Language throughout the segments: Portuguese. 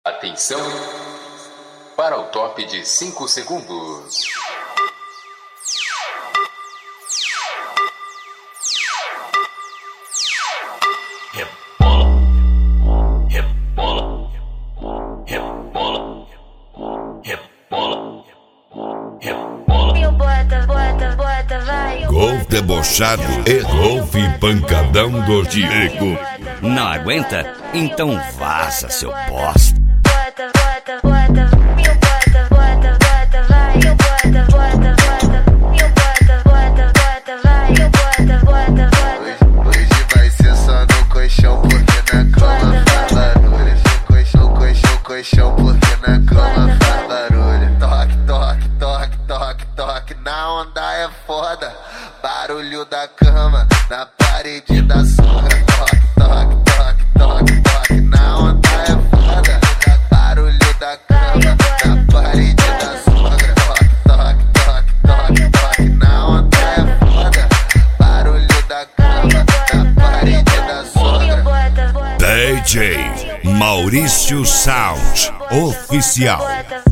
Atenção para o top de 5 segundos. Rebola, rebola, rebola, rebola, rebola. E o bota, vai. Golfe debochado e golfe pancadão do Diego. Não aguenta? Então vaza, seu bosta. Bota, e o bota, vai. E o bota, e o bota, vai. E o bota. Hoje vai ser só no colchão, porque na cama faz barulho. Colchão, porque na cama faz barulho. Toque, na onda é foda. Barulho da cama, na parede da sogra. Toque, na onda é foda. Barulho da cama, na parede da sogra. Toque, na onda é foda. Barulho da cama, na parede da sogra. DJ Maurício Sound Oficial.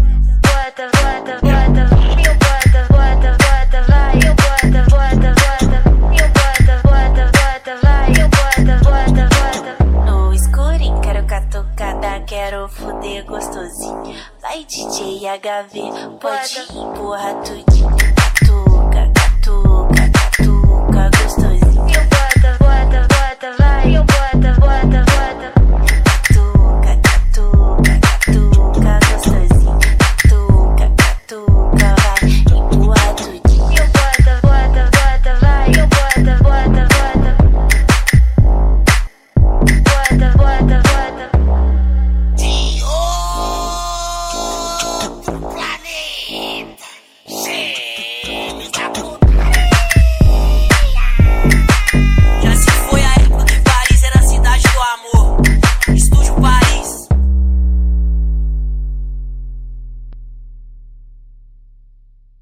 No escurinho, quero catucada, quero fuder gostosinho. Vai DJ HV, pode empurrar tudinho.